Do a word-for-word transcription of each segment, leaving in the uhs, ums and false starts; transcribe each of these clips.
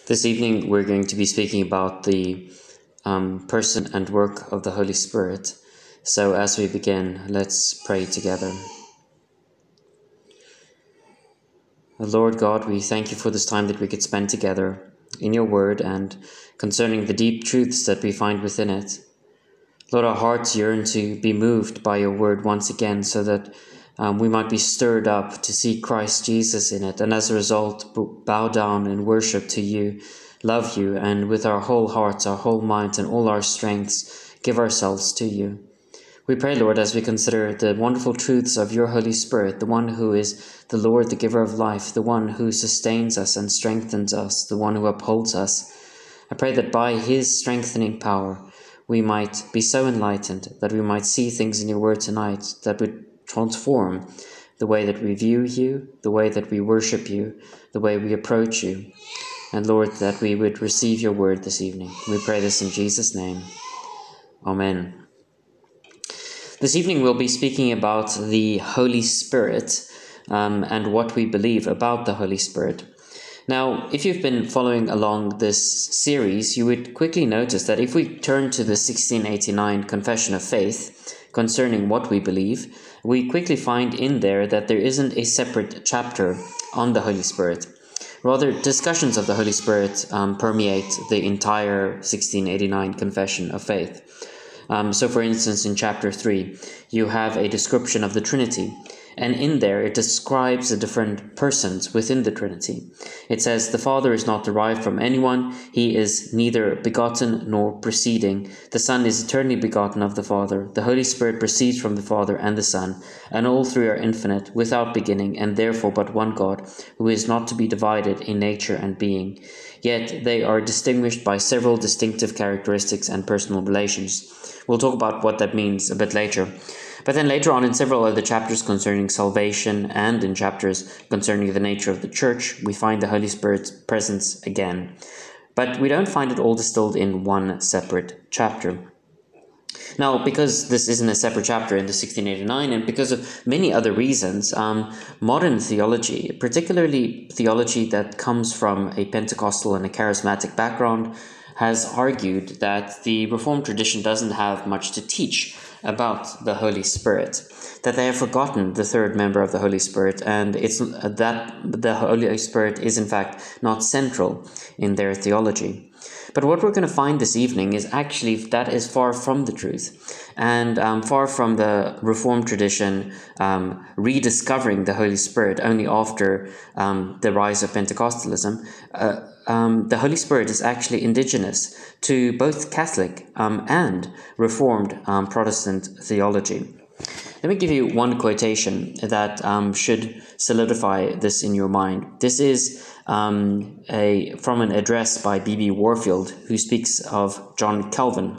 This evening we're going to be speaking about the um, person and work of the Holy Spirit. So as we begin, let's pray together. Lord God, we thank you for this time that we could spend together in your word and concerning the deep truths that we find within it. Lord, our hearts yearn to be moved by your word once again so that um, we might be stirred up to see Christ Jesus in it, and as a result bow down and worship to you, love you, and with our whole hearts, our whole minds, and all our strengths give ourselves to you. We pray, Lord, as we consider the wonderful truths of your Holy Spirit, the one who is the Lord, the giver of life, the one who sustains us and strengthens us, the one who upholds us. I pray that by his strengthening power, we might be so enlightened that we might see things in your word tonight that would transform the way that we view you, the way that we worship you, the way we approach you. And Lord, that we would receive your word this evening. We pray this in Jesus' name. Amen. This evening we'll be speaking about the Holy Spirit um, and what we believe about the Holy Spirit. Now, if you've been following along this series, you would quickly notice that if we turn to the sixteen eighty-nine Confession of Faith concerning what we believe, we quickly find in there that there isn't a separate chapter on the Holy Spirit. Rather, discussions of the Holy Spirit um, permeate the entire sixteen eighty-nine Confession of Faith. Um, so, for instance, in chapter three, you have a description of the Trinity. And in there, it describes the different persons within the Trinity. It says, the Father is not derived from anyone. He is neither begotten nor proceeding. The Son is eternally begotten of the Father. The Holy Spirit proceeds from the Father and the Son. And all three are infinite, without beginning, and therefore but one God, who is not to be divided in nature and being. Yet they are distinguished by several distinctive characteristics and personal relations. We'll talk about what that means a bit later. But then later on in several other chapters concerning salvation and in chapters concerning the nature of the church, we find the Holy Spirit's presence again. But we don't find it all distilled in one separate chapter. Now, because this isn't a separate chapter in the sixteen eighty-nine, and because of many other reasons, um, modern theology, particularly theology that comes from a Pentecostal and a charismatic background, has argued that the Reformed tradition doesn't have much to teach about the Holy Spirit, that they have forgotten the third member of the Holy Spirit, and it's that the Holy Spirit is in fact not central in their theology. But what we're going to find this evening is actually that is far from the truth, and um, far from the Reformed tradition um, rediscovering the Holy Spirit only after um, the rise of Pentecostalism. Uh, um, the Holy Spirit is actually indigenous to both Catholic um, and Reformed um, Protestant theology. Let me give you one quotation that um, should solidify this in your mind. This is um, a from an address by B B Warfield, who speaks of John Calvin.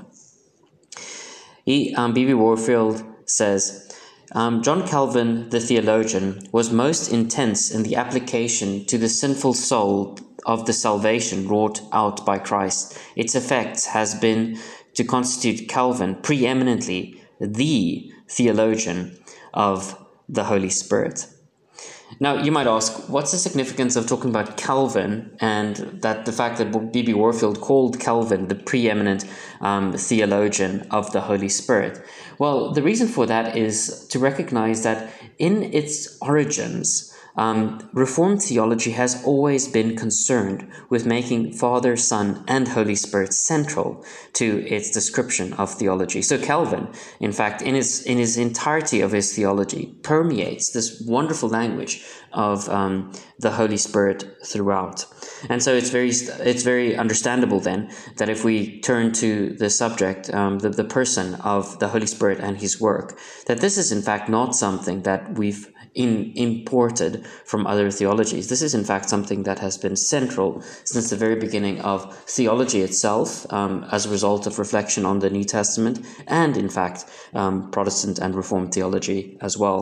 He, um, B B Warfield says, um, John Calvin, the theologian, was most intense in the application to the sinful soul of the salvation wrought out by Christ. Its effects has been to constitute Calvin preeminently the theologian of the Holy Spirit. Now, you might ask, what's the significance of talking about Calvin and that the fact that B B Warfield called Calvin the preeminent um, theologian of the Holy Spirit? Well, the reason for that is to recognize that in its origins, Um, Reformed theology has always been concerned with making Father, Son, and Holy Spirit central to its description of theology. So Calvin, in fact, in his in his entirety of his theology, permeates this wonderful language of um, the Holy Spirit throughout. And so it's very it's very understandable then that if we turn to the subject, um, the, the person of the Holy Spirit and his work, that this is in fact not something that we've In, imported from other theologies. This is in fact something that has been central since the very beginning of theology itself, um, as a result of reflection on the New Testament, and in fact um, Protestant and Reformed theology as well.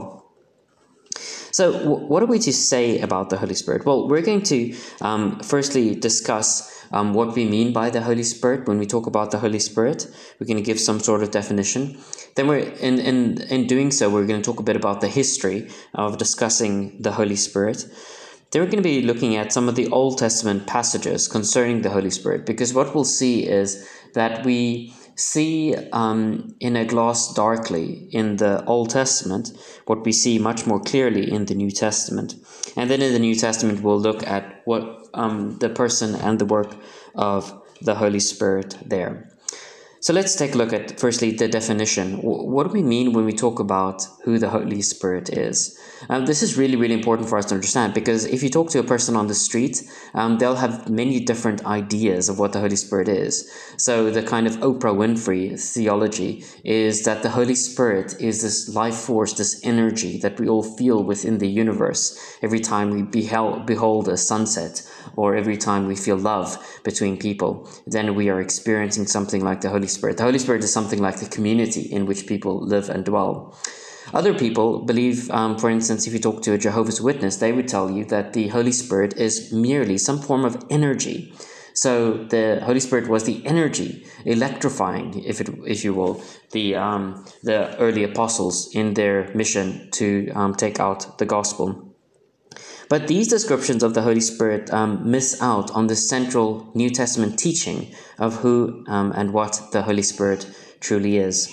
So w- what are we to say about the Holy Spirit? Well, we're going to um, firstly discuss um, what we mean by the Holy Spirit when we talk about the Holy Spirit. We're going to give some sort of definition. Then we're in, in, in doing so, we're going to talk a bit about the history of discussing the Holy Spirit. Then we're going to be looking at some of the Old Testament passages concerning the Holy Spirit, because what we'll see is that we see um, in a glass darkly in the Old Testament what we see much more clearly in the New Testament. And then in the New Testament, we'll look at what um, the person and the work of the Holy Spirit there. So let's take a look at, firstly, the definition. What do we mean when we talk about who the Holy Spirit is? Um, this is really, really important for us to understand, because if you talk to a person on the street, um, they'll have many different ideas of what the Holy Spirit is. So the kind of Oprah Winfrey theology is that the Holy Spirit is this life force, this energy that we all feel within the universe every time we behel- behold a sunset, or every time we feel love between people. Then we are experiencing something like the Holy Spirit. The Holy Spirit is something like the community in which people live and dwell. Other people believe, um, for instance, if you talk to a Jehovah's Witness, they would tell you that the Holy Spirit is merely some form of energy. So the Holy Spirit was the energy electrifying, if it, if you will, the um, the early apostles in their mission to um, take out the gospel. But these descriptions of the Holy Spirit um, miss out on the central New Testament teaching of who um, and what the Holy Spirit truly is.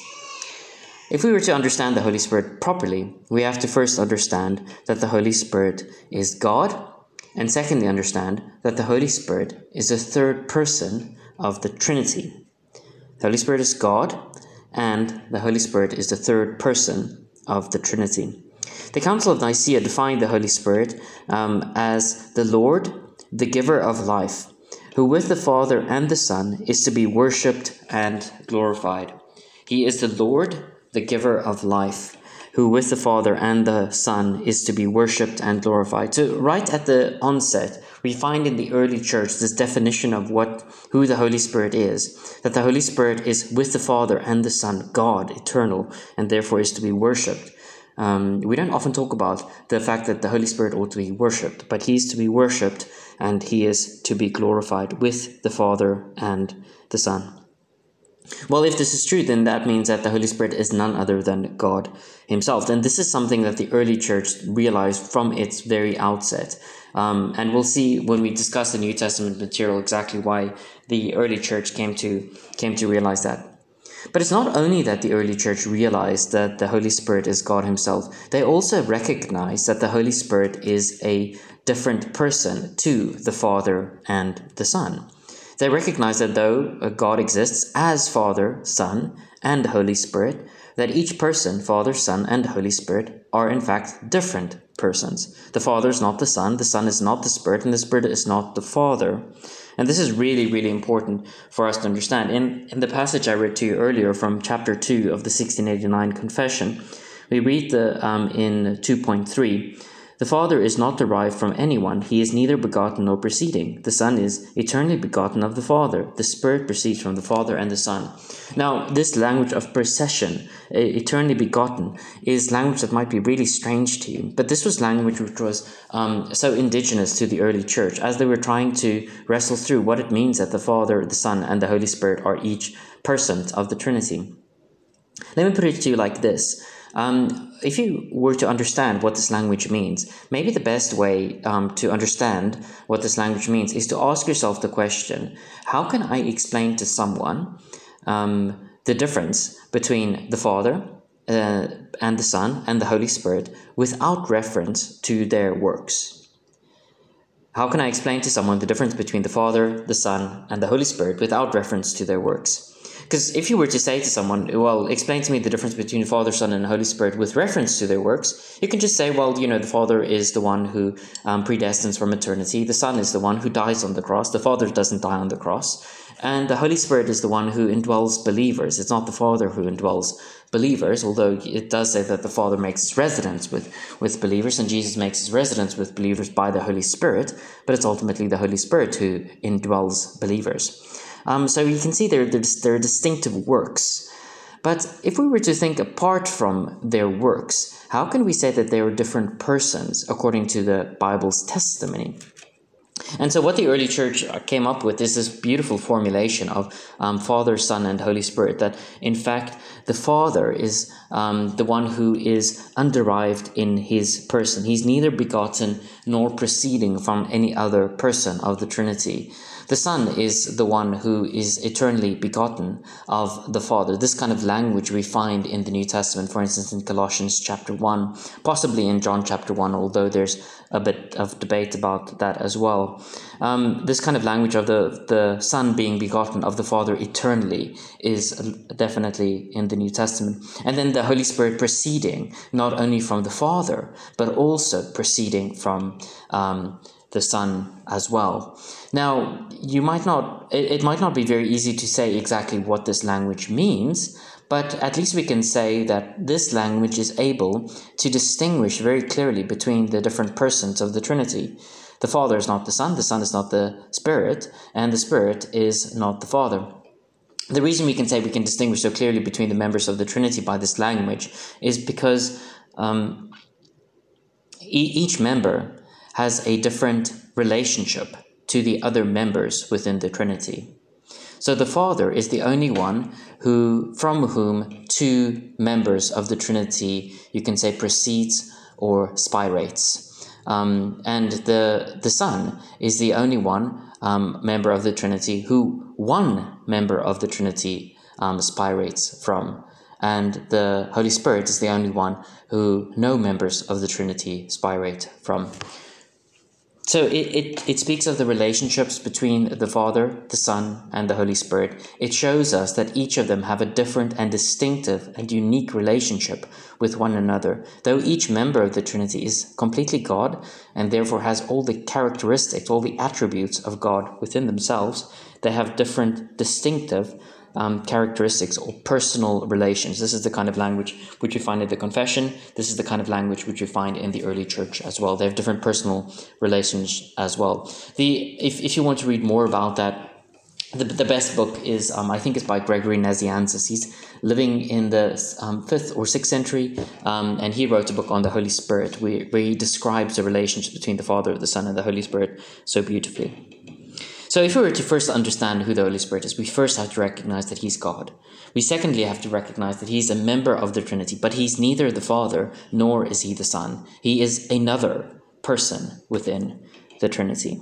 If we were to understand the Holy Spirit properly, we have to first understand that the Holy Spirit is God, and secondly understand that the Holy Spirit is the third person of the Trinity. The Holy Spirit is God, and the Holy Spirit is the third person of the Trinity. The Council of Nicaea defined the Holy Spirit um, as the Lord, the giver of life, who with the Father and the Son is to be worshipped and glorified. He is the Lord, the giver of life, who with the Father and the Son is to be worshipped and glorified. So right at the onset, we find in the early church this definition of what who the Holy Spirit is, that the Holy Spirit is with the Father and the Son, God, eternal, and therefore is to be worshipped. Um, we don't often talk about the fact that the Holy Spirit ought to be worshipped, but he is to be worshipped and he is to be glorified with the Father and the Son. Well, if this is true, then that means that the Holy Spirit is none other than God himself. And this is something that the early church realized from its very outset. Um, and we'll see when we discuss the New Testament material exactly why the early church came to came to realize that. But it's not only that the early church realized that the Holy Spirit is God himself, they also recognize that the Holy Spirit is a different person to the Father and the Son. They recognize that though God exists as Father, Son, and Holy Spirit, that each person, Father, Son, and Holy Spirit, are in fact different persons. The Father is not the Son, the Son is not the Spirit, and the Spirit is not the Father. And this is really, really important for us to understand. In, in the passage I read to you earlier from chapter two of the sixteen eighty-nine Confession, we read the um, in two point three, the Father is not derived from anyone, he is neither begotten nor proceeding. The Son is eternally begotten of the Father. The Spirit proceeds from the Father and the Son. Now, this language of procession, eternally begotten, is language that might be really strange to you. But this was language which was um, so indigenous to the early church as they were trying to wrestle through what it means that the Father, the Son, and the Holy Spirit are each person of the Trinity. Let me put it to you like this. Um, if you were to understand what this language means, maybe the best way um, to understand what this language means is to ask yourself the question, how can I explain to someone um, the difference between the Father uh, and the Son and the Holy Spirit without reference to their works? How can I explain to someone the difference between the Father, the Son, and the Holy Spirit without reference to their works? Because if you were to say to someone, well, explain to me the difference between the Father, Son, and the Holy Spirit with reference to their works, you can just say, well, you know, the Father is the one who um, predestines from eternity. The Son is the one who dies on the cross. The Father doesn't die on the cross. And the Holy Spirit is the one who indwells believers. It's not the Father who indwells believers, although it does say that the Father makes his residence with, with believers, and Jesus makes his residence with believers by the Holy Spirit, but it's ultimately the Holy Spirit who indwells believers. Um, so you can see there, there are distinctive works. But if we were to think apart from their works, how can we say that they are different persons according to the Bible's testimony? And so what the early church came up with is this beautiful formulation of um, Father, Son, and Holy Spirit, that in fact the Father is um, the one who is underived in his person. He's neither begotten nor proceeding from any other person of the Trinity. The Son is the one who is eternally begotten of the Father. This kind of language we find in the New Testament, for instance, in Colossians chapter one, possibly in John chapter one, although there's a bit of debate about that as well. Um, this kind of language of the, the Son being begotten of the Father eternally is definitely in the New Testament. And then the Holy Spirit proceeding not only from the Father, but also proceeding from um, the Son as well. Now, you might not, it, it might not be very easy to say exactly what this language means, but at least we can say that this language is able to distinguish very clearly between the different persons of the Trinity. The Father is not the Son, the Son is not the Spirit, and the Spirit is not the Father. The reason we can say we can distinguish so clearly between the members of the Trinity by this language is because um, e- each member has a different relationship to the other members within the Trinity. So the Father is the only one who, from whom two members of the Trinity, you can say, proceeds or spirates. Um, and the, the Son is the only one um, member of the Trinity who one member of the Trinity um, spirates from. And the Holy Spirit is the only one who no members of the Trinity spirate from. So it, it, it speaks of the relationships between the Father, the Son, and the Holy Spirit. It shows us that each of them have a different and distinctive and unique relationship with one another. Though each member of the Trinity is completely God and therefore has all the characteristics, all the attributes of God within themselves, they have different distinctive Um, characteristics or personal relations. This is the kind of language which you find in the Confession. This is the kind of language which you find in the early church as well. They have different personal relations as well. The if, if you want to read more about that, the, the best book is, um, I think it's by Gregory Nazianzus. He's living in the um, fifth or sixth century, um, and he wrote a book on the Holy Spirit where, where he describes the relationship between the Father, the Son, and the Holy Spirit so beautifully. So if we were to first understand who the Holy Spirit is, we first have to recognize that he's God. We secondly have to recognize that he's a member of the Trinity, but he's neither the Father nor is he the Son. He is another person within the Trinity.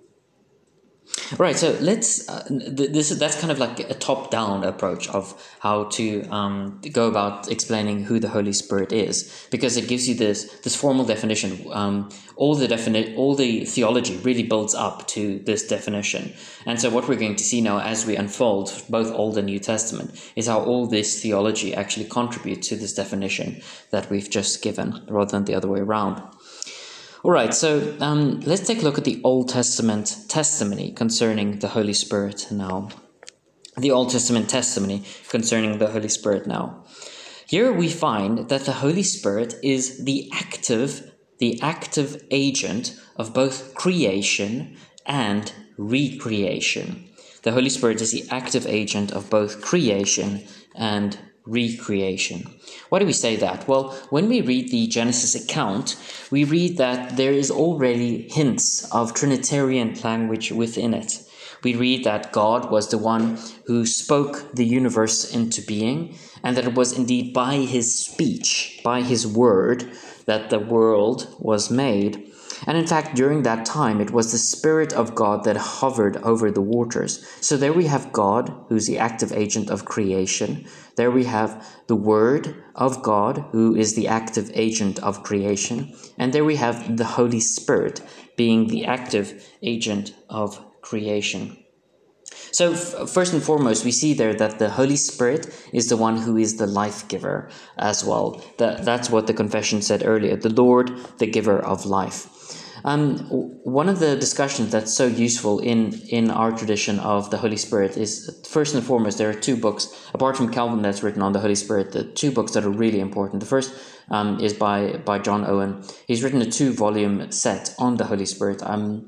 Right, so let's, uh, this is, that's kind of like a top-down approach of how to um, go about explaining who the Holy Spirit is, because it gives you this this formal definition. Um, all the defini- all the theology really builds up to this definition. And so what we're going to see now as we unfold both Old and New Testament is how all this theology actually contributes to this definition that we've just given, rather than the other way around. All right, so um, let's take a look at the Old Testament testimony concerning the Holy Spirit now. The Old Testament testimony concerning the Holy Spirit now. Here we find that the Holy Spirit is the active, the active agent of both creation and recreation. The Holy Spirit is the active agent of both creation and recreation. Why do we say that? Well, when we read the Genesis account, we read that there is already hints of Trinitarian language within it. We read that God was the one who spoke the universe into being, and that it was indeed by his speech, by his word, that the world was made. And in fact, during that time, it was the Spirit of God that hovered over the waters. So there we have God, who's the active agent of creation. There we have the Word of God, who is the active agent of creation. And there we have the Holy Spirit, being the active agent of creation. So f- first and foremost, we see there that the Holy Spirit is the one who is the life giver as well. That, that's what the confession said earlier, the Lord, the giver of life. Um, one of the discussions that's so useful in, in our tradition of the Holy Spirit is, first and foremost, there are two books, apart from Calvin that's written on the Holy Spirit, the two books that are really important. The first um, is by, by John Owen. He's written a two-volume set on the Holy Spirit. Um,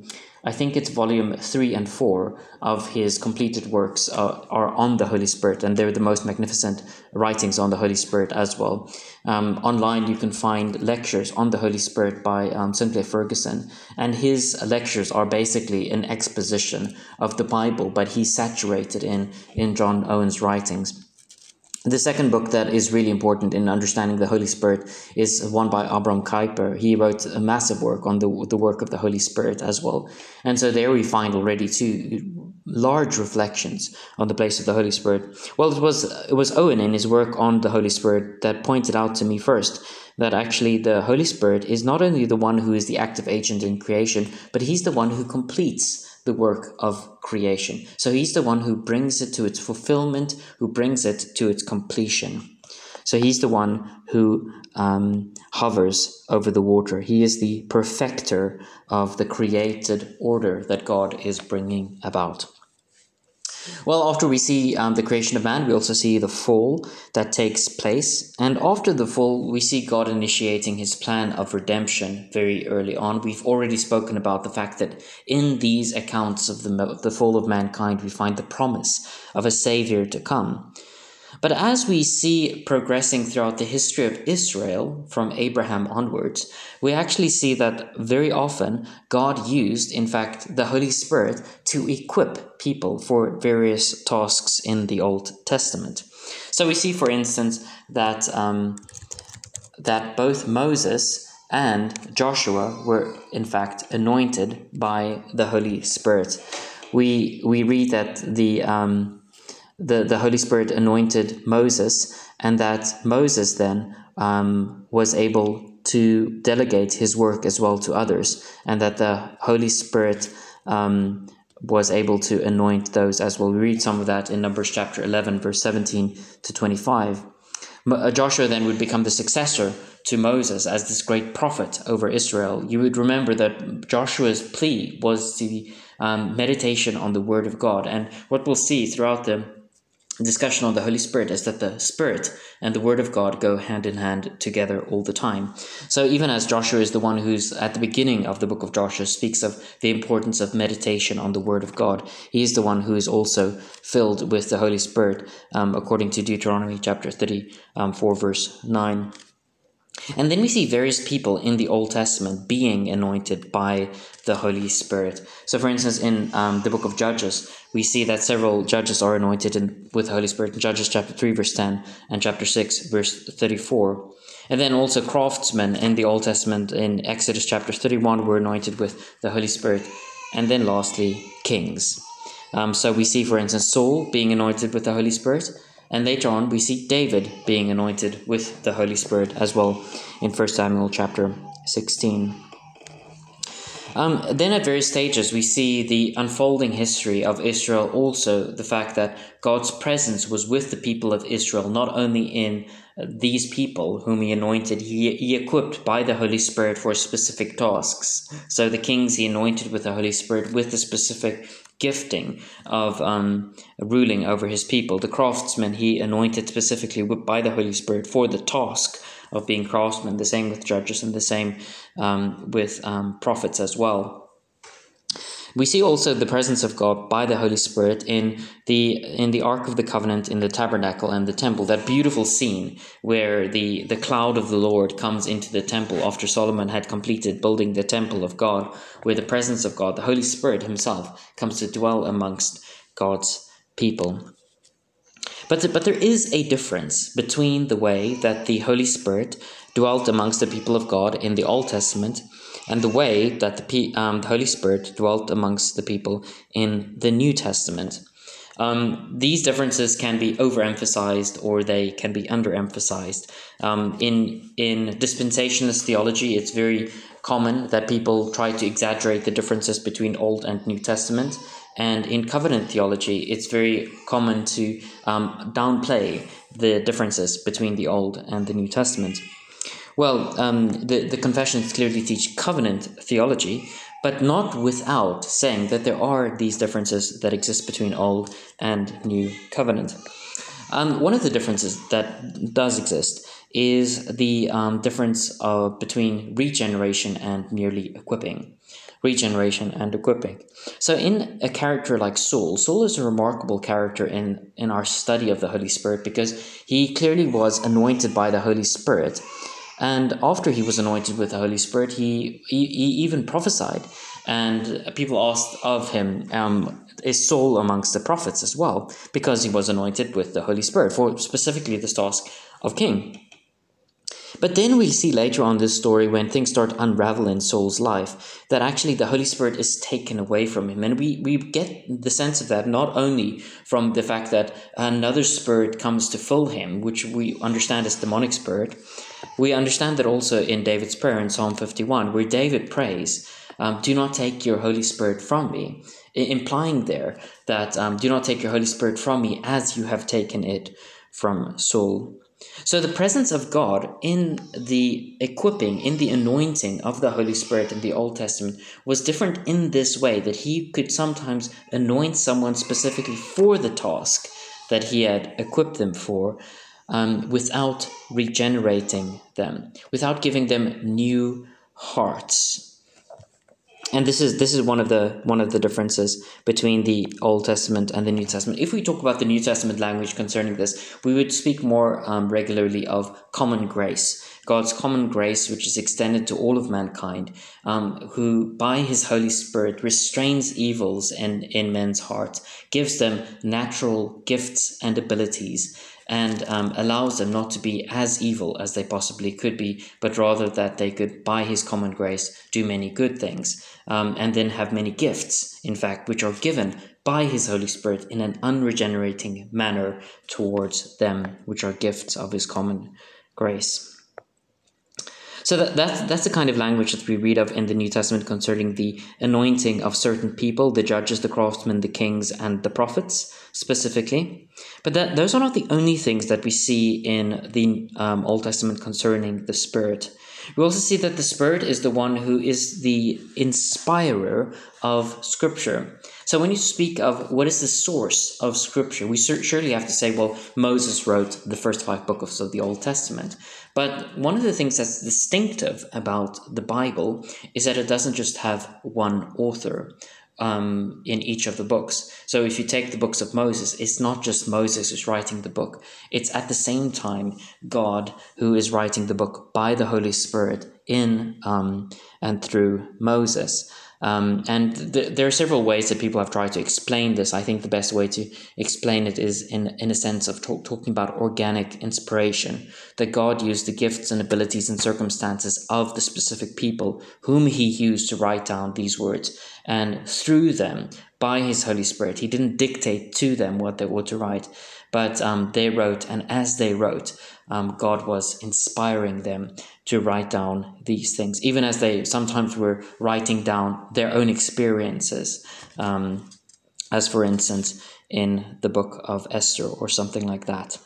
I think it's volume three and four of his completed works uh, are on the Holy Spirit, and they're the most magnificent writings on the Holy Spirit as well. Um, online, you can find lectures on the Holy Spirit by um, Sinclair Ferguson, and his lectures are basically an exposition of the Bible, but he's saturated in, in John Owen's writings. The second book that is really important in understanding the Holy Spirit is one by Abraham Kuyper. He wrote a massive work on the, the work of the Holy Spirit as well. And so there we find already two large reflections on the place of the Holy Spirit. Well, it was, it was Owen in his work on the Holy Spirit that pointed out to me first that actually the Holy Spirit is not only the one who is the active agent in creation, but he's the one who completes the work of creation. So he's the one who brings it to its fulfillment, who brings it to its completion. So he's the one who um, hovers over the water. He is the perfecter of the created order that God is bringing about. Well, after we see um, the creation of man, we also see the fall that takes place. And after the fall, we see God initiating his plan of redemption very early on. We've already spoken about the fact that in these accounts of the, the fall of mankind, we find the promise of a Savior to come. But as we see progressing throughout the history of Israel from Abraham onwards, we actually see that very often God used, in fact, the Holy Spirit to equip people for various tasks in the Old Testament. So we see, for instance, that um, that both Moses and Joshua were, in fact, anointed by the Holy Spirit. We we read that the um, The, the Holy Spirit anointed Moses, and that Moses then um, was able to delegate his work as well to others, and that the Holy Spirit um, was able to anoint those as well. We read some of that in Numbers chapter eleven, verse seventeen to twenty-five. Joshua then would become the successor to Moses as this great prophet over Israel. You would remember that Joshua's plea was the um, meditation on the Word of God, and what we'll see throughout the discussion on the Holy Spirit is that the Spirit and the Word of God go hand in hand together all the time. So even as Joshua is the one who's at the beginning of the book of Joshua speaks of the importance of meditation on the Word of God, he is the one who is also filled with the Holy Spirit, um, according to Deuteronomy chapter thirty-four, verse nine. And then we see various people in the Old Testament being anointed by the Holy Spirit. So for instance, in um, the book of Judges, we see that several judges are anointed in, with the Holy Spirit in Judges chapter three, verse ten, and chapter six, verse thirty-four. And then also craftsmen in the Old Testament in Exodus chapter thirty-one were anointed with the Holy Spirit. And then lastly, kings. Um, so we see, for instance, Saul being anointed with the Holy Spirit. And later on, we see David being anointed with the Holy Spirit as well in First Samuel chapter sixteen. Um, then at various stages, we see the unfolding history of Israel, also the fact that God's presence was with the people of Israel, not only in these people whom he anointed, he, he equipped by the Holy Spirit for specific tasks. So the kings he anointed with the Holy Spirit with the specific gifting of um, ruling over his people. The craftsmen he anointed specifically by the Holy Spirit for the task of being craftsmen. The same with judges, and the same um, with um, prophets as well. We see also the presence of God by the Holy Spirit in the in the Ark of the Covenant, in the tabernacle and the temple. That beautiful scene where the, the cloud of the Lord comes into the temple after Solomon had completed building the temple of God, where the presence of God, the Holy Spirit himself, comes to dwell amongst God's people. But, but there is a difference between the way that the Holy Spirit dwelt amongst the people of God in the Old Testament and the way that the, um, the Holy Spirit dwelt amongst the people in the New Testament. Um, these differences can be overemphasized or they can be underemphasized. Um, in, in dispensationalist theology, it's very common that people try to exaggerate the differences between Old and New Testament. And in covenant theology, it's very common to um, downplay the differences between the Old and the New Testament. Well, um, the, the confessions clearly teach covenant theology, but not without saying that there are these differences that exist between Old and New Covenant. Um, one of the differences that does exist is the um, difference uh, between regeneration and merely equipping. Regeneration and equipping. So in a character like Saul, Saul is a remarkable character in, in our study of the Holy Spirit because he clearly was anointed by the Holy Spirit. And after he was anointed with the Holy Spirit, he, he, he even prophesied. And people asked of him, um, is Saul amongst the prophets as well? Because he was anointed with the Holy Spirit for specifically this task of king. But then we'll see later on this story, when things start to unravel in Saul's life, that actually the Holy Spirit is taken away from him. And we, we get the sense of that not only from the fact that another spirit comes to fill him, which we understand as demonic spirit. We understand that also in David's prayer in Psalm fifty-one, where David prays, um, do not take your Holy Spirit from me, implying there that um, do not take your Holy Spirit from me as you have taken it from Saul. So the presence of God in the equipping, in the anointing of the Holy Spirit in the Old Testament was different in this way, that he could sometimes anoint someone specifically for the task that he had equipped them for, um, without regenerating them, without giving them new hearts. And this is this is one of the one of the differences between the Old Testament and the New Testament. If we talk about the New Testament language concerning this, we would speak more um, regularly of common grace, God's common grace, which is extended to all of mankind, um, who by his Holy Spirit restrains evils in, in men's hearts, gives them natural gifts and abilities, and um, allows them not to be as evil as they possibly could be, but rather that they could, by his common grace, do many good things, um, and then have many gifts, in fact, which are given by his Holy Spirit in an unregenerating manner towards them, which are gifts of his common grace. So that, that's, that's the kind of language that we read of in the New Testament concerning the anointing of certain people, the judges, the craftsmen, the kings, and the prophets specifically. But that, those are not the only things that we see in the um, Old Testament concerning the Spirit. We also see that the Spirit is the one who is the inspirer of Scripture. So when you speak of what is the source of Scripture, we surely have to say, well, Moses wrote the first five books of the Old Testament. But one of the things that's distinctive about the Bible is that it doesn't just have one author um, in each of the books. So if you take the books of Moses, it's not just Moses who's writing the book. It's at the same time God who is writing the book by the Holy Spirit in um, and through Moses. Um, and th- there are several ways that people have tried to explain this. I think the best way to explain it is in, in a sense of talk, talking about organic inspiration, that God used the gifts and abilities and circumstances of the specific people whom he used to write down these words. And through them, by his Holy Spirit, he didn't dictate to them what they were to write, but um, they wrote, and as they wrote, um, God was inspiring them to write down these things, even as they sometimes were writing down their own experiences, um, as for instance in the book of Esther or something like that.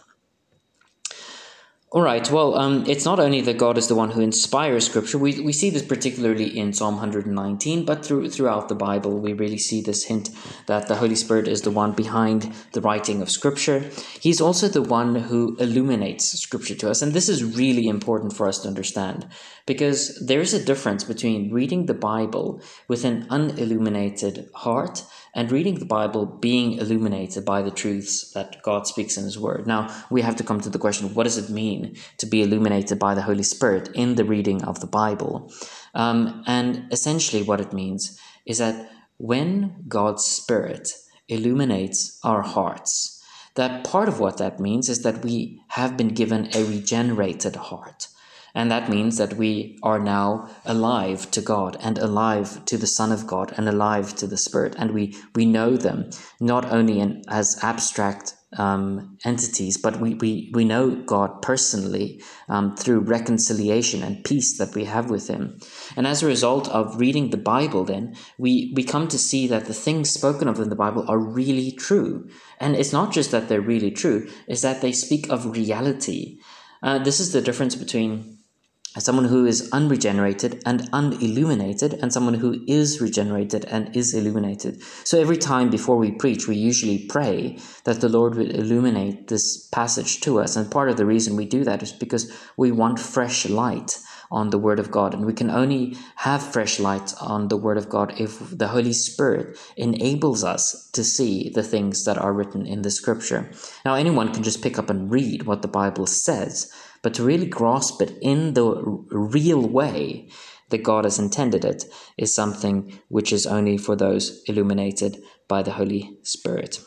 All right, well, um, it's not only that God is the one who inspires Scripture. We we see this particularly in Psalm one nineteen, but through, throughout the Bible, we really see this hint that the Holy Spirit is the one behind the writing of Scripture. He's also the one who illuminates Scripture to us, and this is really important for us to understand, because there is a difference between reading the Bible with an unilluminated heart and reading the Bible being illuminated by the truths that God speaks in his word. Now, we have to come to the question, what does it mean to be illuminated by the Holy Spirit in the reading of the Bible? Um, and essentially what it means is that when God's Spirit illuminates our hearts, that part of what that means is that we have been given a regenerated heart. And that means that we are now alive to God and alive to the Son of God and alive to the Spirit. And we, we know them not only in, as abstract um, entities, but we, we, we know God personally um, through reconciliation and peace that we have with him. And as a result of reading the Bible, then, we, we come to see that the things spoken of in the Bible are really true. And it's not just that they're really true, it's that they speak of reality. Uh, this is the difference between someone who is unregenerated and unilluminated, and someone who is regenerated and is illuminated. So every time before we preach, we usually pray that the Lord will illuminate this passage to us. And part of the reason we do that is because we want fresh light on the Word of God. And we can only have fresh light on the Word of God if the Holy Spirit enables us to see the things that are written in the Scripture. Now, anyone can just pick up and read what the Bible says, but to really grasp it in the real way that God has intended it is something which is only for those illuminated by the Holy Spirit.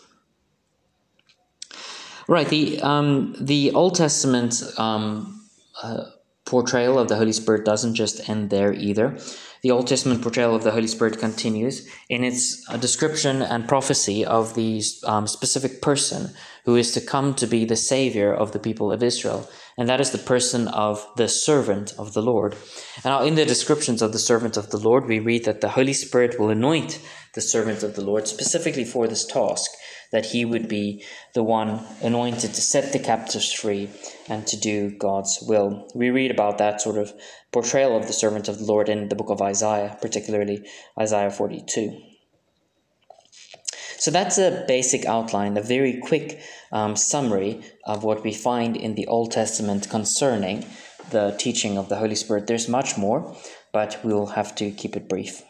Right, the um, the Old Testament um, uh, portrayal of the Holy Spirit doesn't just end there either. The Old Testament portrayal of the Holy Spirit continues in its uh, description and prophecy of the um, specific person who is to come to be the Savior of the people of Israel. And that is the person of the servant of the Lord. And now in the descriptions of the servant of the Lord, we read that the Holy Spirit will anoint the servant of the Lord specifically for this task, that he would be the one anointed to set the captives free and to do God's will. We read about that sort of portrayal of the servant of the Lord in the book of Isaiah, particularly Isaiah forty-two. So that's a basic outline, a very quick um, summary of what we find in the Old Testament concerning the teaching of the Holy Spirit. There's much more, but we'll have to keep it brief.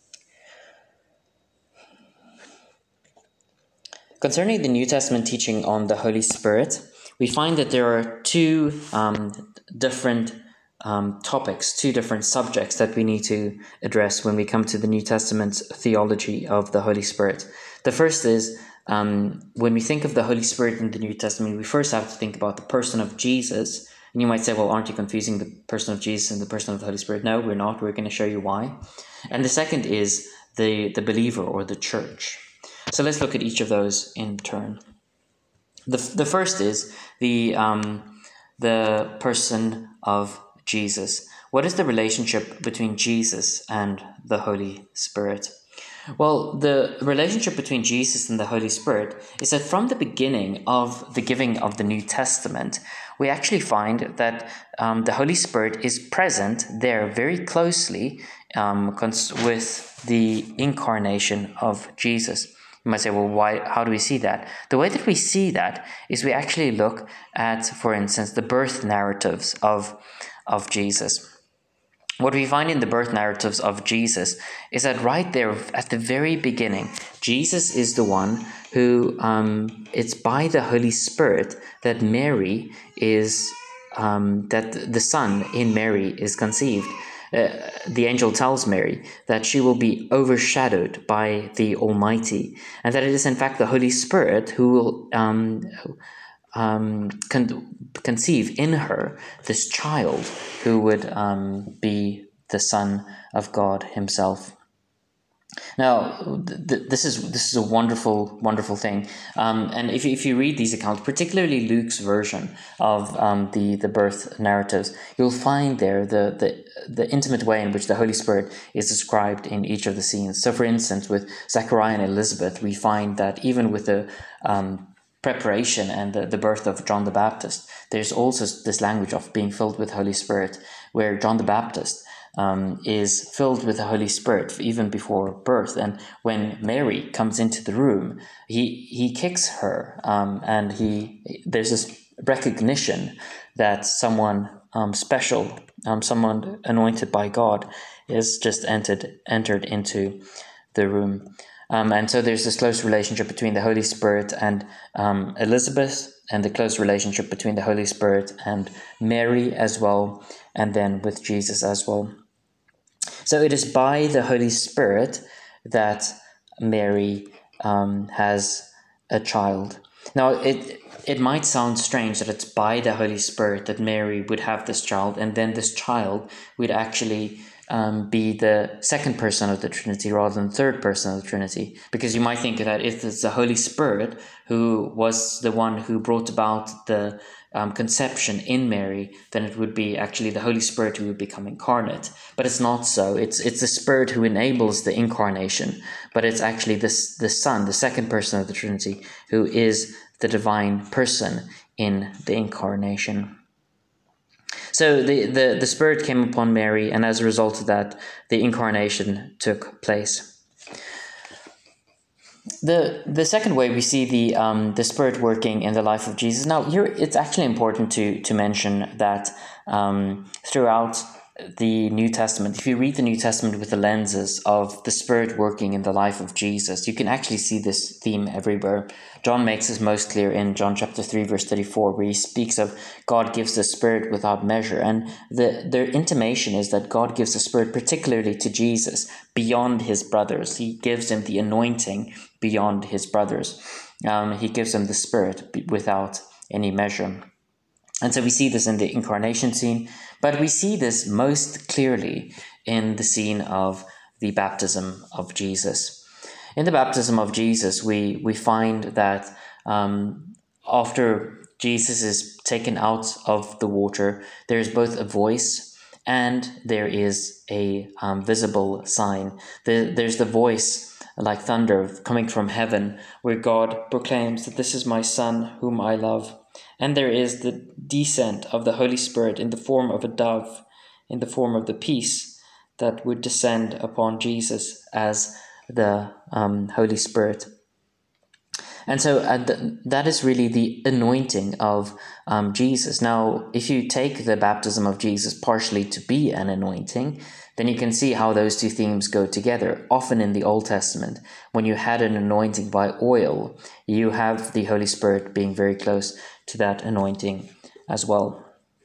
Concerning the New Testament teaching on the Holy Spirit, we find that there are two um, different um, topics, two different subjects that we need to address when we come to the New Testament theology of the Holy Spirit. The first is, um, when we think of the Holy Spirit in the New Testament, we first have to think about the person of Jesus. And you might say, well, aren't you confusing the person of Jesus and the person of the Holy Spirit? No, we're not. We're going to show you why. And the second is the, the believer or the church. So let's look at each of those in turn. The the first is the um, the person of Jesus. What is the relationship between Jesus and the Holy Spirit? Well, the relationship between Jesus and the Holy Spirit is that from the beginning of the giving of the New Testament, we actually find that um, the Holy Spirit is present there very closely um, cons- with the incarnation of Jesus. You might say, well, why? How do we see that? The way that we see that is we actually look at, for instance, the birth narratives of, of Jesus. What we find in the birth narratives of Jesus is that right there at the very beginning, Jesus is the one who, um, it's by the Holy Spirit that Mary is, um, that the Son in Mary is conceived. Uh, the angel tells Mary that she will be overshadowed by the Almighty, and that it is in fact the Holy Spirit who will um, um, con- conceive in her this child who would um, be the Son of God himself. Now, th- this is this is a wonderful, wonderful thing. Um, and if if you read these accounts, particularly Luke's version of um, the the birth narratives, you'll find there the the the intimate way in which the Holy Spirit is described in each of the scenes. So, for instance, with Zechariah and Elizabeth, we find that even with the um, preparation and the, the birth of John the Baptist, there's also this language of being filled with Holy Spirit, where John the Baptist Um, is filled with the Holy Spirit even before birth. And when Mary comes into the room, he he kicks her, um, and he there's this recognition that someone um, special, um, someone anointed by God, is just entered entered into the room. Um, and so there's this close relationship between the Holy Spirit and um, Elizabeth, and the close relationship between the Holy Spirit and Mary as well, and then with Jesus as well. So it is by the Holy Spirit that Mary um, has a child. Now, it it might sound strange that it's by the Holy Spirit that Mary would have this child, and then this child would actually um, be the second person of the Trinity rather than the third person of the Trinity. Because you might think that if it's the Holy Spirit who was the one who brought about the Um, conception in Mary, then it would be actually the Holy Spirit who would become incarnate. But it's not so. It's it's the Spirit who enables the incarnation, but it's actually this the Son, the second person of the Trinity, who is the divine person in the incarnation. So the, the, the Spirit came upon Mary, and as a result of that, the incarnation took place. The the second way we see the um, the Spirit working in the life of Jesus. Now, here it's actually important to to mention that um, throughout the New Testament, if you read the New Testament with the lenses of the Spirit working in the life of Jesus, you can actually see this theme everywhere. John makes this most clear in John chapter three, verse thirty-four, where he speaks of God gives the Spirit without measure. And the their intimation is that God gives the Spirit particularly to Jesus beyond his brothers. He gives him the anointing beyond his brothers. Um, he gives him the Spirit without any measure. And so we see this in the incarnation scene, but we see this most clearly in the scene of the baptism of Jesus. In the baptism of Jesus, we, we find that um, after Jesus is taken out of the water, there is both a voice and there is a um, visible sign. The, there's the voice like thunder coming from heaven, where God proclaims that this is my Son whom I love. And there is the descent of the Holy Spirit in the form of a dove, in the form of the peace that would descend upon Jesus as the um, Holy Spirit. And so uh, th- that is really the anointing of um, Jesus. Now, if you take the baptism of Jesus partially to be an anointing, then you can see how those two themes go together. Often in the Old Testament, when you had an anointing by oil, you have the Holy Spirit being very close to that anointing as well.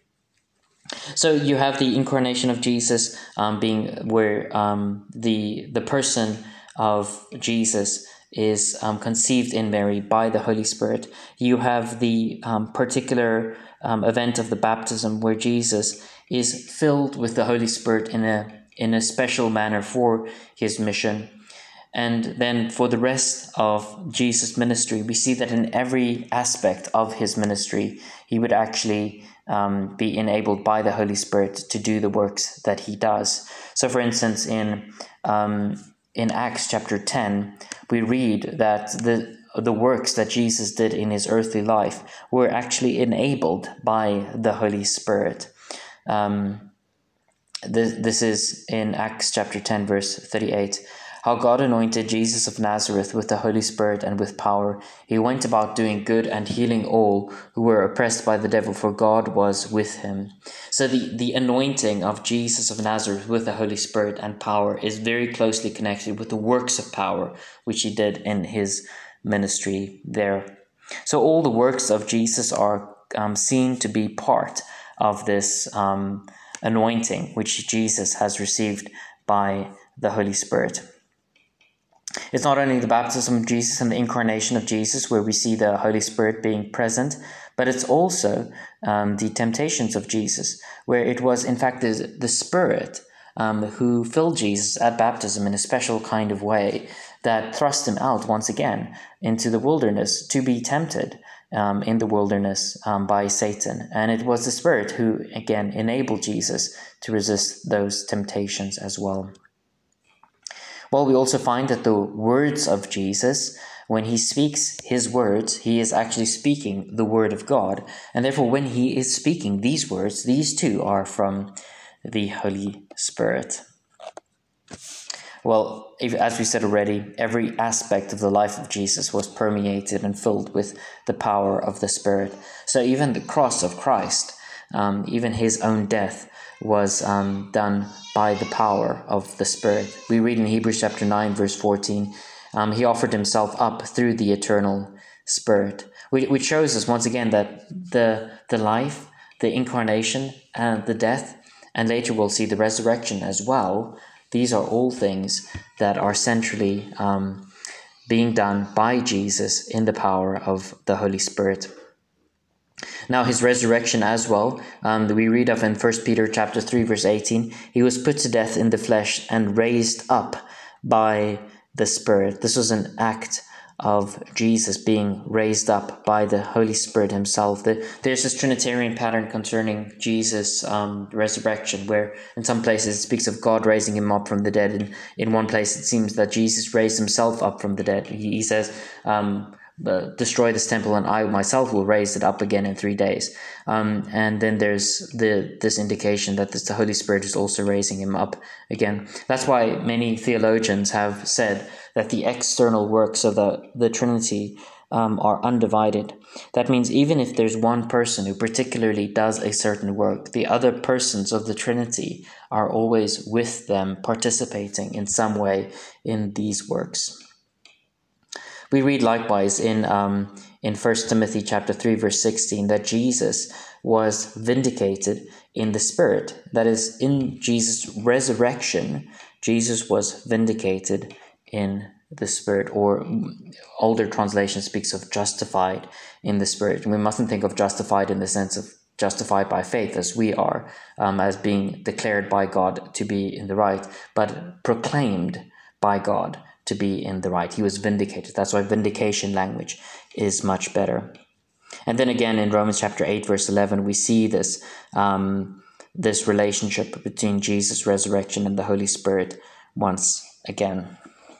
So you have the incarnation of Jesus um, being where um, the the person of Jesus is um, conceived in Mary by the Holy Spirit. You have the um, particular um, event of the baptism where Jesus is filled with the Holy Spirit in a in a special manner for his mission. And then for the rest of Jesus' ministry, we see that in every aspect of his ministry, he would actually um, be enabled by the Holy Spirit to do the works that he does. So for instance, in um, in Acts chapter ten, we read that the the works that Jesus did in his earthly life were actually enabled by the Holy Spirit. Um, this, this is in Acts chapter ten, verse thirty-eight. How God anointed Jesus of Nazareth with the Holy Spirit and with power. He went about doing good and healing all who were oppressed by the devil, for God was with him. So the, the anointing of Jesus of Nazareth with the Holy Spirit and power is very closely connected with the works of power which he did in his ministry there. So all the works of Jesus are um, seen to be part of this um, anointing which Jesus has received by the Holy Spirit. It's not only the baptism of Jesus and the incarnation of Jesus where we see the Holy Spirit being present, but it's also um, the temptations of Jesus, where it was in fact the, the Spirit um, who filled Jesus at baptism in a special kind of way that thrust him out once again into the wilderness to be tempted um, in the wilderness um, by Satan. And it was the Spirit who again enabled Jesus to resist those temptations as well. Well, we also find that the words of Jesus, when he speaks his words, he is actually speaking the word of God. And therefore, when he is speaking these words, these too are from the Holy Spirit. Well, if, as we said already, every aspect of the life of Jesus was permeated and filled with the power of the Spirit. So even the cross of Christ, um, even his own death, was um, done by the power of the Spirit. We read in Hebrews chapter nine, verse fourteen, um, he offered himself up through the eternal Spirit, which, which shows us once again that the the life, the incarnation, and the death, and later we'll see the resurrection as well, these are all things that are centrally um, being done by Jesus in the power of the Holy Spirit. Now his resurrection as well, um, we read of in First Peter chapter three, verse eighteen, he was put to death in the flesh and raised up by the Spirit. This was an act of Jesus being raised up by the Holy Spirit himself. The, there's this Trinitarian pattern concerning Jesus' um, resurrection, where in some places it speaks of God raising him up from the dead. And in one place it seems that Jesus raised himself up from the dead. He, he says, um, uh, destroy this temple, and I myself will raise it up again in three days. Um, and then there's the this indication that this, the Holy Spirit is also raising him up again. That's why many theologians have said that the external works of the, the Trinity um, are undivided. That means even if there's one person who particularly does a certain work, the other persons of the Trinity are always with them, participating in some way in these works. We read likewise in um, in First Timothy chapter three, verse sixteen, that Jesus was vindicated in the Spirit. That is, in Jesus' resurrection, Jesus was vindicated in the Spirit, or older translation speaks of justified in the Spirit. And we mustn't think of justified in the sense of justified by faith as we are, um, as being declared by God to be in the right, but proclaimed by God to be in the right. He was vindicated. That's why vindication language is much better. And then again in Romans chapter eight, verse eleven, we see this um, this relationship between Jesus' resurrection and the Holy Spirit once again.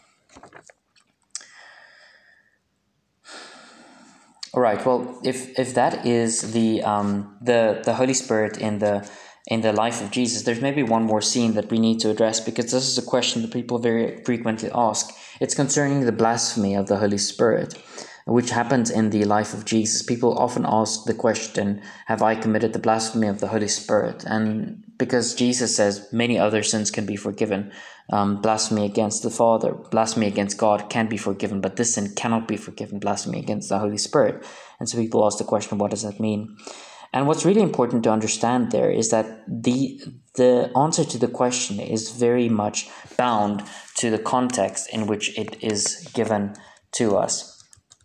All right. Well, if if that is the um, the the Holy Spirit in the in the life of Jesus, there's maybe one more scene that we need to address, because this is a question that people very frequently ask. It's concerning the blasphemy of the Holy Spirit, which happens in the life of Jesus. People often ask the question, have I committed the blasphemy of the Holy Spirit? And because Jesus says many other sins can be forgiven, um, blasphemy against the Father, blasphemy against God can be forgiven, but this sin cannot be forgiven, blasphemy against the Holy Spirit. And so people ask the question, what does that mean? And what's really important to understand there is that the the answer to the question is very much bound to the context in which it is given to us.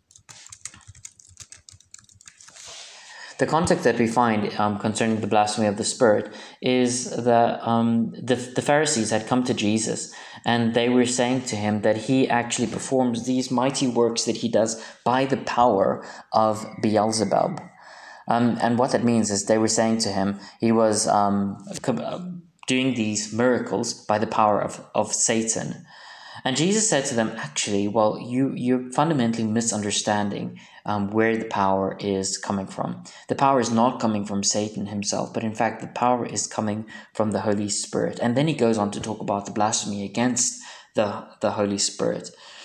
The context that we find um, concerning the blasphemy of the Spirit is that um, the, the Pharisees had come to Jesus, and they were saying to him that he actually performs these mighty works that he does by the power of Beelzebub. Um, and what that means is they were saying to him he was um, doing these miracles by the power of, of Satan. And Jesus said to them, actually, well, you, you're fundamentally misunderstanding um, where the power is coming from. The power is not coming from Satan himself, but in fact, the power is coming from the Holy Spirit. And then he goes on to talk about the blasphemy against the, the Holy Spirit.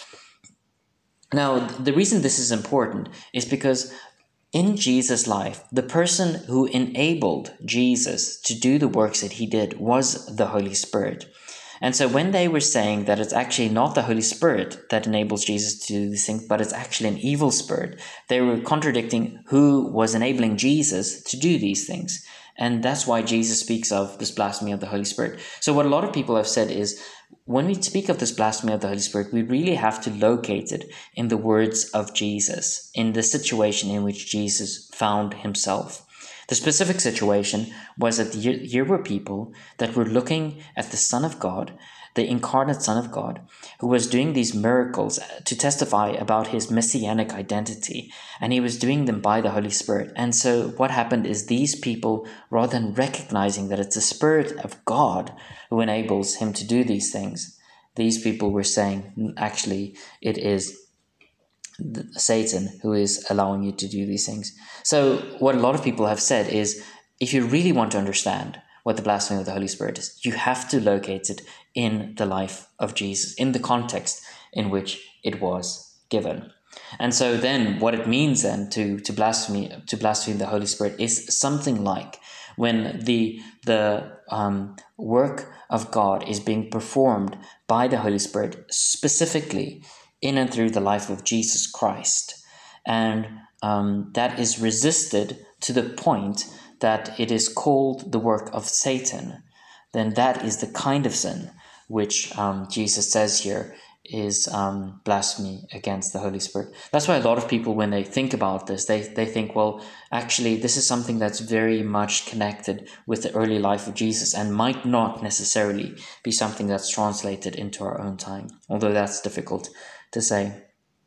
Now, the reason this is important is because in Jesus' life, the person who enabled Jesus to do the works that he did was the Holy Spirit. And so when they were saying that it's actually not the Holy Spirit that enables Jesus to do these things, but it's actually an evil spirit, they were contradicting who was enabling Jesus to do these things. And that's why Jesus speaks of this blasphemy of the Holy Spirit. So what a lot of people have said is, when we speak of this blasphemy of the Holy Spirit, we really have to locate it in the words of Jesus, in the situation in which Jesus found himself. The specific situation was that here were people that were looking at the Son of God, the incarnate Son of God, who was doing these miracles to testify about his messianic identity, and he was doing them by the Holy Spirit. And so what happened is these people, rather than recognizing that it's the Spirit of God who enables him to do these things, these people were saying, actually, it is Satan who is allowing you to do these things. So what a lot of people have said is, if you really want to understand what the blasphemy of the Holy Spirit is, you have to locate it in the life of Jesus, in the context in which it was given. And so then what it means then to, to blaspheme to blaspheme the Holy Spirit is something like when the the um, work of God is being performed by the Holy Spirit, specifically in and through the life of Jesus Christ, and um, that is resisted to the point that it is called the work of Satan, then that is the kind of sin which um, Jesus says here is um, blasphemy against the Holy Spirit. That's why a lot of people, when they think about this, they, they think, well, actually, this is something that's very much connected with the early life of Jesus and might not necessarily be something that's translated into our own time, although that's difficult to say.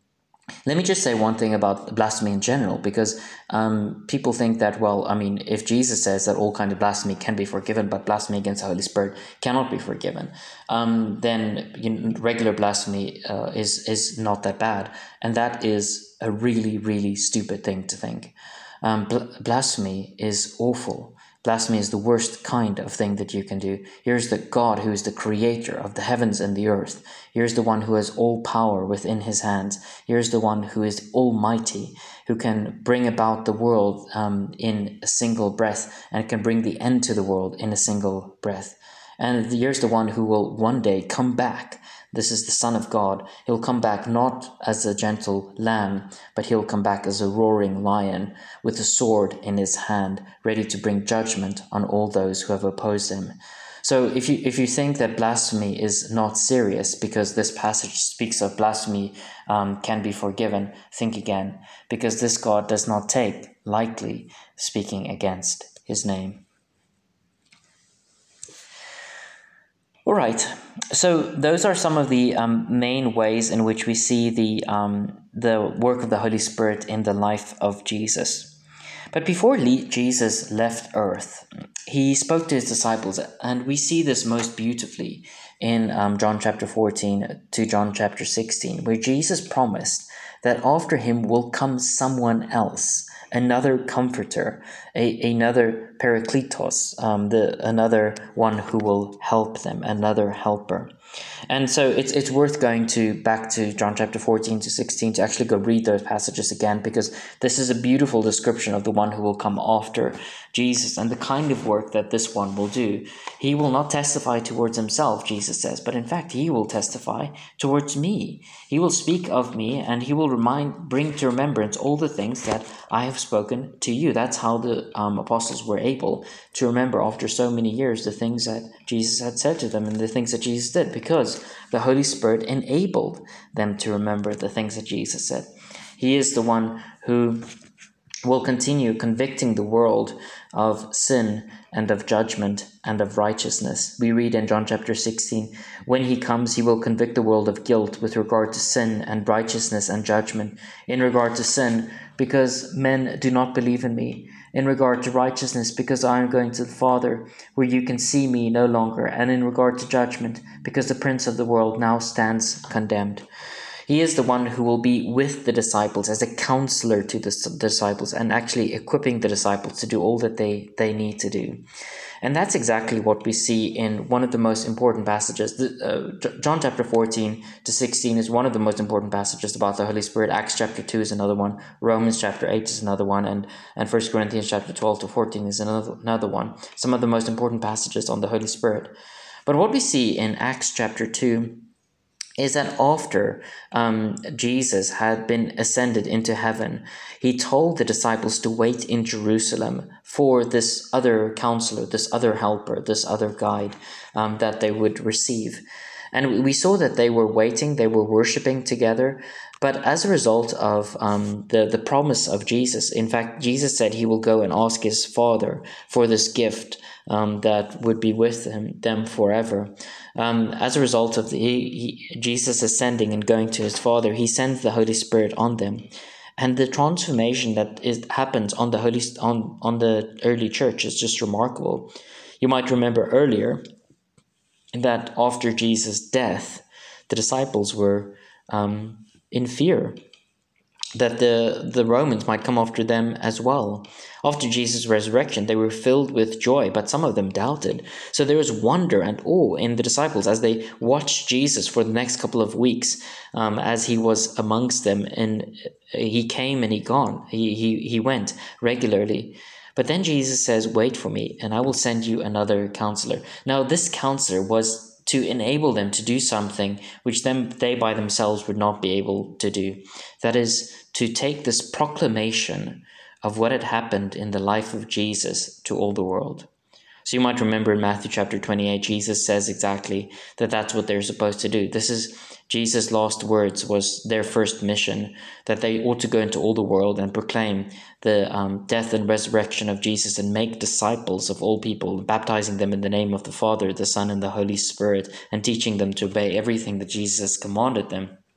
Let me just say one thing about blasphemy in general, because um, people think that, well, I mean, if Jesus says that all kind of blasphemy can be forgiven, but blasphemy against the Holy Spirit cannot be forgiven, um, then you know, regular blasphemy uh, is is not that bad, and that is a really, really stupid thing to think. Um, bl- blasphemy is awful. Blasphemy is the worst kind of thing that you can do. Here's the God who is the creator of the heavens and the earth. Here's the one who has all power within his hands. Here's the one who is almighty, who can bring about the world um, in a single breath, and can bring the end to the world in a single breath. And here's the one who will one day come back. This is the Son of God. He'll come back not as a gentle lamb, but he'll come back as a roaring lion with a sword in his hand, ready to bring judgment on all those who have opposed him. So if you if you think that blasphemy is not serious because this passage speaks of blasphemy um, can be forgiven, think again, because this God does not take lightly speaking against his name. All right, so those are some of the um, main ways in which we see the um, the work of the Holy Spirit in the life of Jesus. But before le- Jesus left earth, he spoke to his disciples, and we see this most beautifully in um, John chapter fourteen to John chapter sixteen, where Jesus promised that after him will come someone else, another comforter, a, another parakletos, um, the another one who will help them, another helper. And so it's it's worth going to back to John chapter fourteen to sixteen to actually go read those passages again, because this is a beautiful description of the one who will come after Jesus and the kind of work that this one will do. He will not testify towards himself, Jesus says, but in fact he will testify towards me. He will speak of me, and he will remind, bring to remembrance all the things that I have spoken to you. That's how the um, apostles were able to remember after so many years the things that Jesus had said to them and the things that Jesus did, because the Holy Spirit enabled them to remember the things that Jesus said. He is the one who will continue convicting the world of sin and of judgment and of righteousness. We read in John chapter sixteen, when he comes, he will convict the world of guilt with regard to sin and righteousness and judgment. In regard to sin, because men do not believe in me. In regard to righteousness, because I am going to the Father, where you can see me no longer. And in regard to judgment, because the prince of the world now stands condemned. He is the one who will be with the disciples as a counselor to the disciples, and actually equipping the disciples to do all that they, they need to do. And that's exactly what we see in one of the most important passages. Uh, John chapter fourteen to sixteen is one of the most important passages about the Holy Spirit. Acts chapter two is another one. Romans chapter eight is another one. And, and First Corinthians chapter twelve to fourteen is another, another one. Some of the most important passages on the Holy Spirit. But what we see in Acts chapter two is that after um, Jesus had been ascended into heaven, he told the disciples to wait in Jerusalem for this other counselor, this other helper, this other guide um, that they would receive. And we saw that they were waiting, they were worshiping together. But as a result of um, the, the promise of Jesus, in fact, Jesus said he will go and ask his Father for this gift um, that would be with him, them forever. Um, as a result of the, he, he, Jesus ascending and going to his Father, he sends the Holy Spirit on them. And the transformation that is, happens on the Holy on, on the early church is just remarkable. You might remember earlier that after Jesus' death, the disciples were um, in fear that the, the Romans might come after them as well. After Jesus' resurrection, they were filled with joy, but some of them doubted. So there was wonder and awe in the disciples as they watched Jesus for the next couple of weeks, um, as he was amongst them, and he came and he gone. He, he, he went regularly. But then Jesus says, wait for me, and I will send you another counselor. Now, this counselor was to enable them to do something which them they by themselves would not be able to do. That is, to take this proclamation of what had happened in the life of Jesus to all the world. So you might remember in Matthew chapter twenty-eight, Jesus says exactly that that's what they're supposed to do. This is Jesus' last words, was their first mission, that they ought to go into all the world and proclaim the um, death and resurrection of Jesus and make disciples of all people, baptizing them in the name of the Father, the Son, and the Holy Spirit, and teaching them to obey everything that Jesus has commanded them.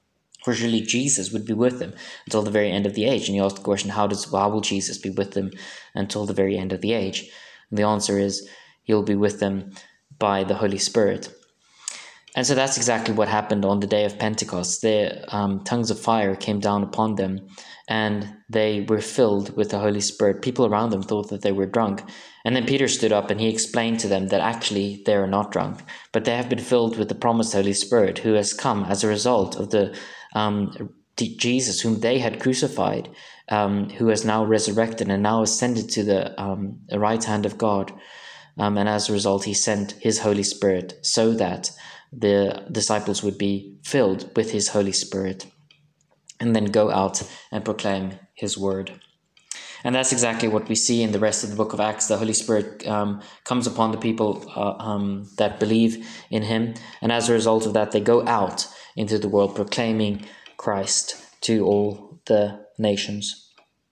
For surely Jesus would be with them until the very end of the age. And you ask the question, how does how will Jesus be with them until the very end of the age? And the answer is, he'll be with them by the Holy Spirit. And so that's exactly what happened on the day of Pentecost. The um, tongues of fire came down upon them, and they were filled with the Holy Spirit. People around them thought that they were drunk. And then Peter stood up and he explained to them that actually they are not drunk, but they have been filled with the promised Holy Spirit, who has come as a result of the um, Jesus, whom they had crucified, um, who has now resurrected and now ascended to the, um, the right hand of God. Um, and as a result, he sent his Holy Spirit so that the disciples would be filled with his Holy Spirit and then go out and proclaim his word. And that's exactly what we see in the rest of the book of Acts. The Holy Spirit um, comes upon the people uh, um, that believe in him. And as a result of that, they go out into the world proclaiming Christ to all the nations.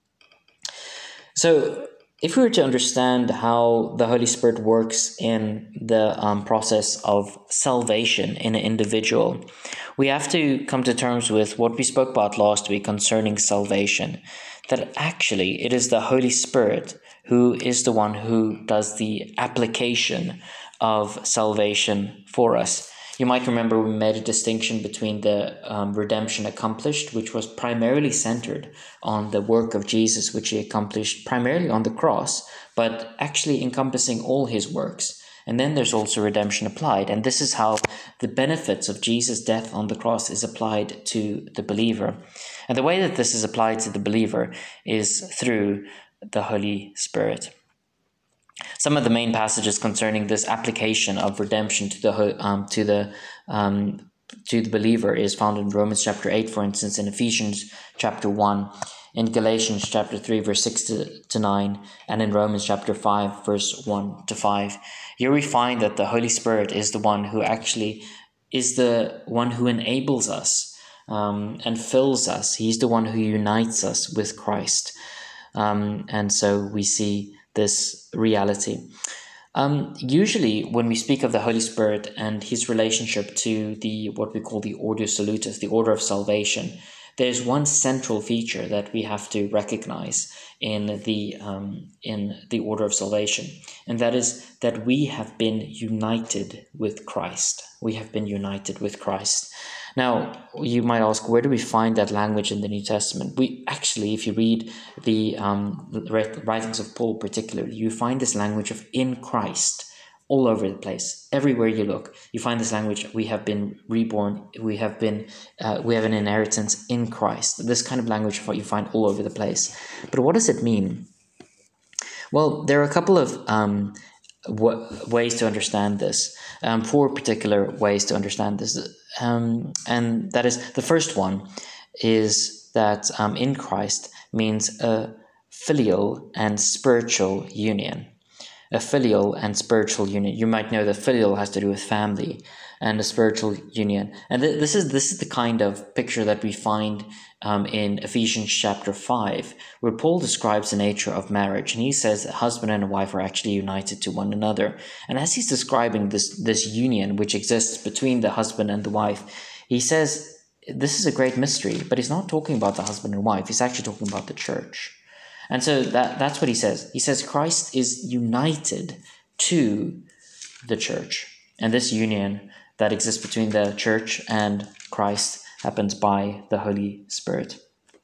So if we were to understand how the Holy Spirit works in the um, process of salvation in an individual, we have to come to terms with what we spoke about last week concerning salvation. That actually it is the Holy Spirit who is the one who does the application of salvation for us. You might remember we made a distinction between the um, redemption accomplished, which was primarily centered on the work of Jesus, which he accomplished primarily on the cross, but actually encompassing all his works. And then there's also redemption applied. And this is how the benefits of Jesus' death on the cross is applied to the believer. And the way that this is applied to the believer is through the Holy Spirit. Some of the main passages concerning this application of redemption to the um, to the um, to the believer is found in Romans chapter eight, for instance, in Ephesians chapter one, in Galatians chapter three, verse six to, to nine, and in Romans chapter five, verse one to five. Here we find that the Holy Spirit is the one who actually is the one who enables us um, and fills us. He's the one who unites us with Christ. Um, and so we see this reality. Um, usually when we speak of the Holy Spirit and his relationship to the what we call the Ordo Salutis, the order of salvation, there's one central feature that we have to recognize in the um, in the order of salvation, and that is that we have been united with Christ. We have been united with Christ. Now, you might ask, where do we find that language in the New Testament? We actually, if you read the um, writings of Paul particularly, you find this language of in Christ all over the place. Everywhere you look, you find this language. We have been reborn. We have been. Uh, we have an inheritance in Christ. This kind of language you find all over the place. But what does it mean? Well, there are a couple of um, w- ways to understand this. Um, four particular ways to understand this, um, and that is the first one is that um, in Christ means a filial and spiritual union. A filial and spiritual union. You might know that filial has to do with family, and a spiritual union. And th- this is this is the kind of picture that we find um, in Ephesians chapter five, where Paul describes the nature of marriage, and he says that husband and wife are actually united to one another. And as he's describing this this union which exists between the husband and the wife, he says this is a great mystery, but he's not talking about the husband and wife. He's actually talking about the church. And so that, that's what he says. He says Christ is united to the church. And this union that exists between the church and Christ happens by the Holy Spirit.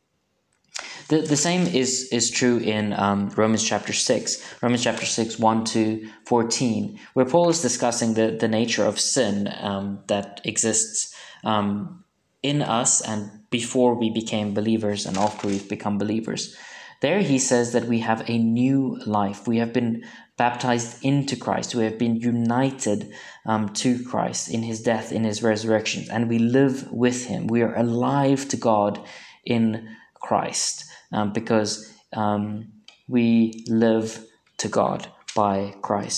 The, the same is, is true in um, Romans chapter six. Romans chapter six, one to fourteen, where Paul is discussing the, the nature of sin um, that exists um, in us and before we became believers and after we've become believers. There he says that we have a new life. We have been baptized into Christ. We have been united um, to Christ in his death, in his resurrection, and we live with him. We are alive to God in Christ um, because um, we live to God by Christ.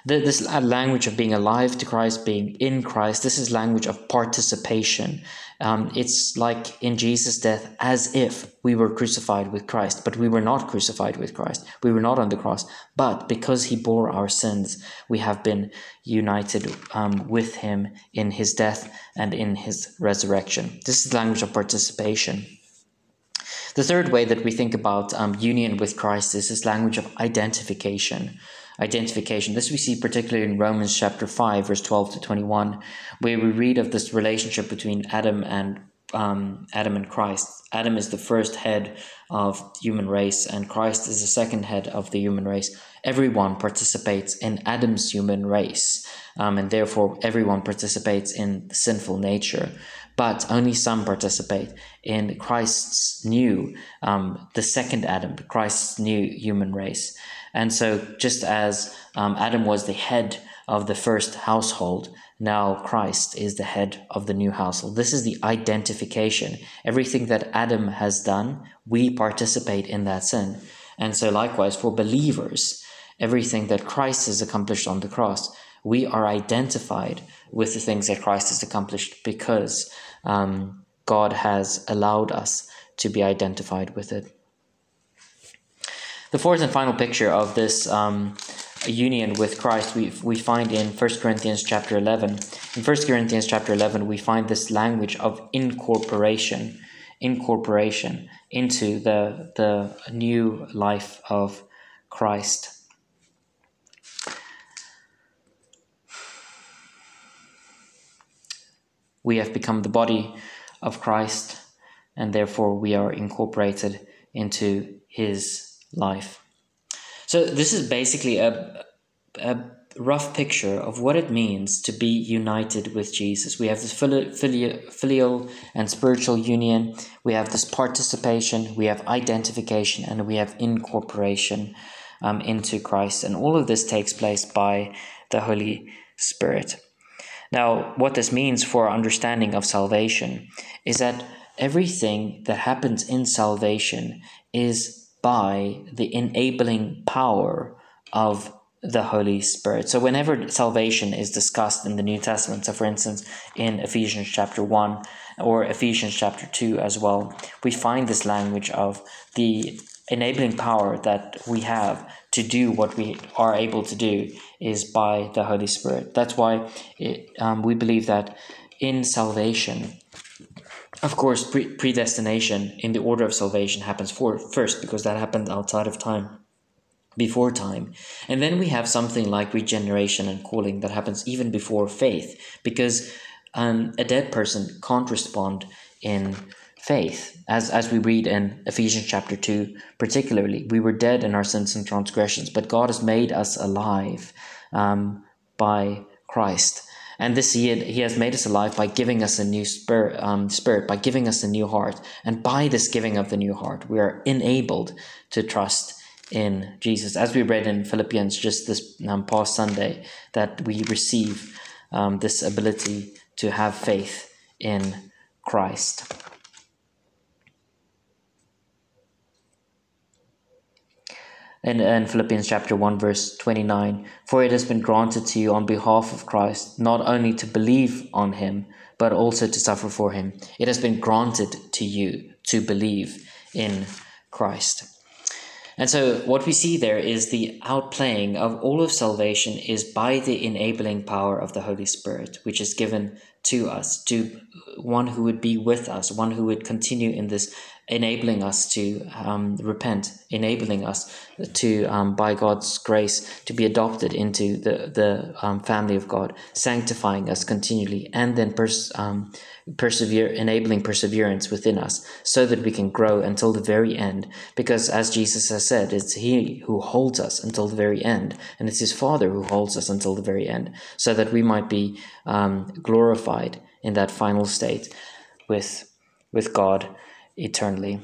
The, this language of being alive to Christ, being in Christ, this is language of participation. Um, it's like in Jesus' death, as if we were crucified with Christ, but we were not crucified with Christ. We were not on the cross, but because he bore our sins, we have been united um, with him in his death and in his resurrection. This is the language of participation. The third way that we think about um, union with Christ is this language of identification. Identification. This we see particularly in Romans chapter five, verse twelve to twenty-one, where we read of this relationship between Adam and um, Adam and Christ. Adam is the first head of the human race, and Christ is the second head of the human race. Everyone participates in Adam's human race, um, and therefore everyone participates in the sinful nature. But only some participate in Christ's new, um, the second Adam, Christ's new human race. And so just as um, Adam was the head of the first household, now Christ is the head of the new household. This is the identification. Everything that Adam has done, we participate in that sin. And so likewise for believers, everything that Christ has accomplished on the cross, we are identified with the things that Christ has accomplished because um, God has allowed us to be identified with it. The fourth and final picture of this um, union with Christ we we find in First Corinthians chapter eleven. In First Corinthians chapter eleven, we find this language of incorporation, incorporation into the the new life of Christ. We have become the body of Christ, and therefore we are incorporated into his life. So this is basically a, a rough picture of what it means to be united with Jesus. We have this filial, filial and spiritual union. We have this participation. We have identification, and we have incorporation um, into Christ. And all of this takes place by the Holy Spirit. Now, what this means for our understanding of salvation is that everything that happens in salvation is by the enabling power of the Holy Spirit. So whenever salvation is discussed in the New Testament, so for instance, in Ephesians chapter one or Ephesians chapter two as well, we find this language of the enabling power that we have to do what we are able to do is by the Holy Spirit. That's why it, um, we believe that in salvation, of course, pre- predestination in the order of salvation happens for, first because that happened outside of time, before time. And then we have something like regeneration and calling that happens even before faith, because um, a dead person can't respond in faith. As as we read in Ephesians chapter two, particularly, we were dead in our sins and transgressions, but God has made us alive um, by Christ. And this he, had, he has made us alive by giving us a new spirit, um, spirit, by giving us a new heart. And by this giving of the new heart, we are enabled to trust in Jesus. As we read in Philippians just this um, past Sunday, that we receive um, this ability to have faith in Christ. In, in Philippians chapter one, verse twenty-nine, for it has been granted to you on behalf of Christ, not only to believe on him, but also to suffer for him. It has been granted to you to believe in Christ. And so what we see there is the outplaying of all of salvation is by the enabling power of the Holy Spirit, which is given to us, to one who would be with us, one who would continue in this, enabling us to um, repent, enabling us to, um, by God's grace, to be adopted into the, the um, family of God, sanctifying us continually, and then pers- um, persevere, enabling perseverance within us so that we can grow until the very end. Because as Jesus has said, it's he who holds us until the very end, and it's his Father who holds us until the very end, so that we might be um, glorified in that final state with, with God eternally.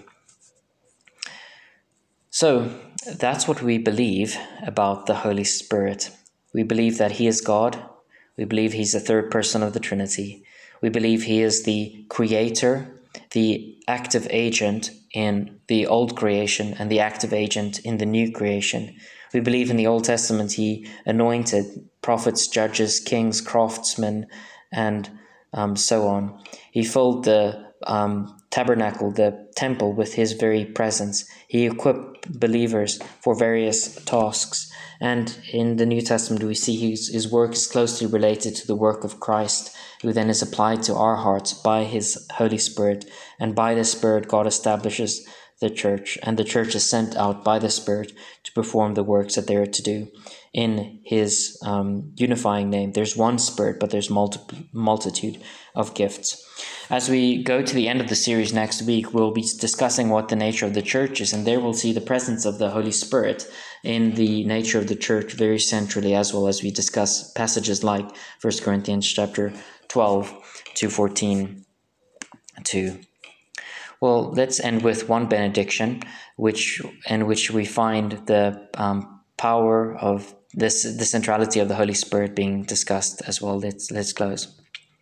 So that's what we believe about the Holy Spirit. We believe that he is God. We believe he's the third person of the Trinity. We believe he is the creator, the active agent in the old creation, and the active agent in the new creation. We believe in the Old Testament he anointed prophets, judges, kings, craftsmen, and um, so on. He filled the um, tabernacle, the temple, with his very presence. He equipped believers for various tasks. And in the New Testament, we see his, his work is closely related to the work of Christ, who then is applied to our hearts by his Holy Spirit. And by the Spirit, God establishes the church, and the church is sent out by the Spirit to perform the works that they are to do in his um, unifying name. There's one Spirit, but there's multi- multitude of gifts. As we go to the end of the series next week, we'll be discussing what the nature of the church is, and there we'll see the presence of the Holy Spirit in the nature of the church very centrally, as well as we discuss passages like First Corinthians chapter twelve to fourteen two. Well, let's end with one benediction, which in which we find the um, power of this, the centrality of the Holy Spirit being discussed as well. Let's let's close.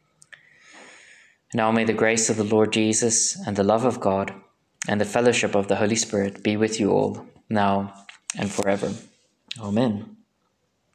Now may the grace of the Lord Jesus and the love of God and the fellowship of the Holy Spirit be with you all, now and forever. Amen.